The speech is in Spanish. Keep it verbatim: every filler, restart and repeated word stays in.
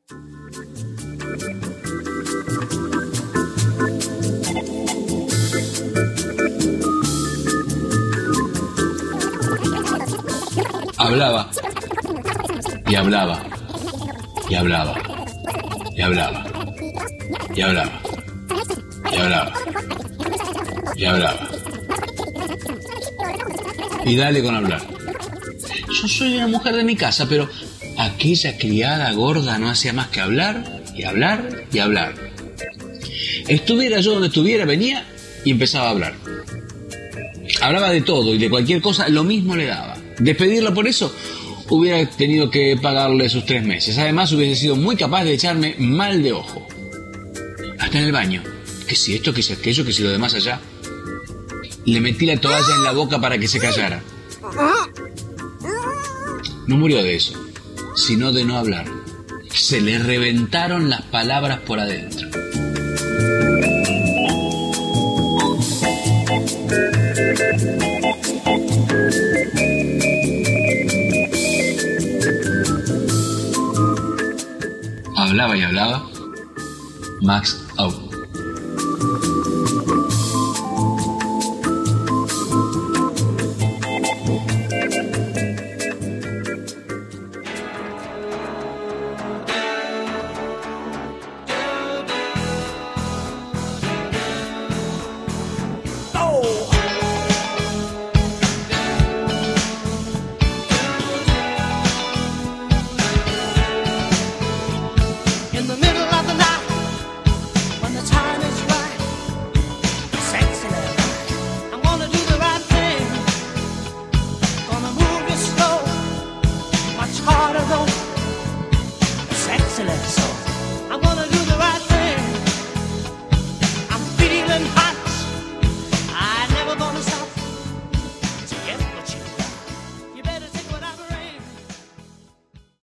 Hablaba y hablaba y hablaba y hablaba y hablaba y hablaba y hablaba y dale con hablar. Yo soy una mujer de mi casa, pero aquella criada gorda no hacía más que hablar y hablar y hablar. Estuviera yo donde estuviera, venía y empezaba a hablar. Hablaba de todo y de cualquier cosa, lo mismo le daba. Despedirla por eso hubiera tenido que pagarle sus tres meses. Además hubiese sido muy capaz de echarme mal de ojo. Hasta en el baño. Que si esto, que si aquello, que si lo demás allá. Le metí la toalla en la boca para que se callara. No murió de eso, sino de no hablar. Se le reventaron las palabras por adentro. Hablaba y hablaba. Max out. Excellent.